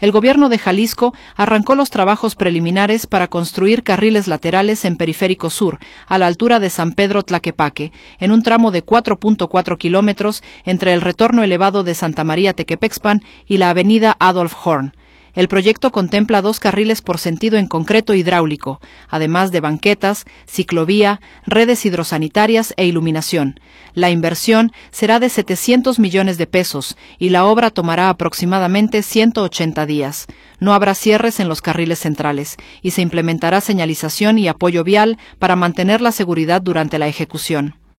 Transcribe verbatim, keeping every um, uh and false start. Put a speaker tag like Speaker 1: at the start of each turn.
Speaker 1: El gobierno de Jalisco arrancó los trabajos preliminares para construir carriles laterales en Periférico Sur, a la altura de San Pedro Tlaquepaque, en un tramo de cuatro punto cuatro kilómetros entre el retorno elevado de Santa María Tequepexpan y la avenida Adolf Horn. El proyecto contempla dos carriles por sentido en concreto hidráulico, además de banquetas, ciclovía, redes hidrosanitarias e iluminación. La inversión será de setecientos millones de pesos y la obra tomará aproximadamente ciento ochenta días. No habrá cierres en los carriles centrales y se implementará señalización y apoyo vial para mantener la seguridad durante la ejecución.